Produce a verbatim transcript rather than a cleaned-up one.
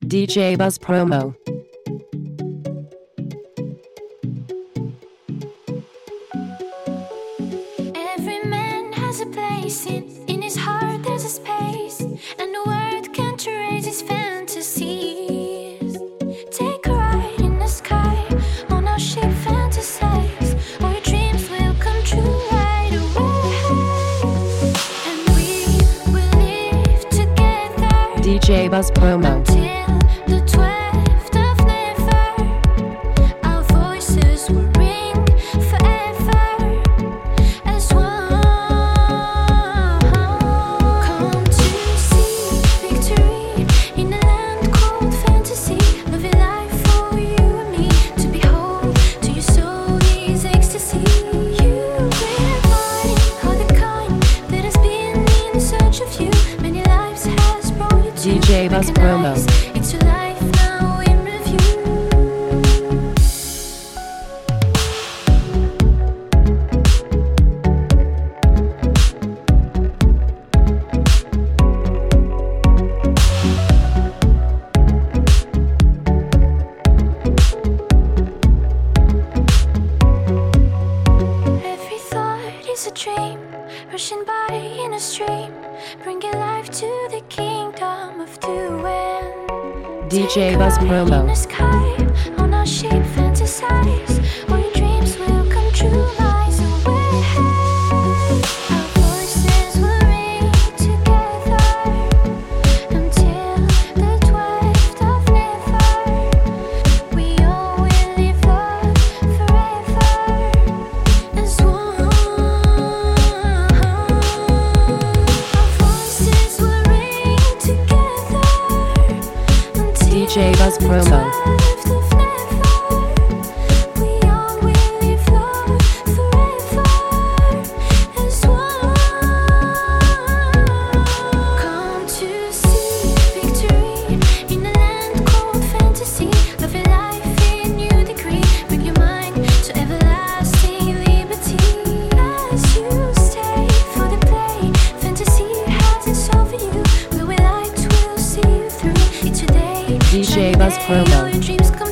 D J Buzz Promo. Every man has a place in, in his heart there's a space, and the word can't erase his fantasies. Take a ride in the sky on our ship, fantasize. All your dreams will come true right away, and we will live together. D J Buzz Promo. Until the twelfth of never, our voices will ring forever as one. Come to see victory in a land called fantasy. Live your life for you and me to behold. To your soul is ecstasy. You will find all the kind that has been in search of you. Many lives has brought you to D J Buzz Promo. it's your life now in review. Every thought is a dream, rushing by in a stream, bringing life to the kingdom of doing. D J Buzz In the Promo. sky, on our ship, fantasize. All your dreams will come true, lies away. Our voices will ring together until the twelfth of never. We all will live love forever as one. Our voices will ring together until D J Buzz Promo. D J Buzz Promo. Your dreams come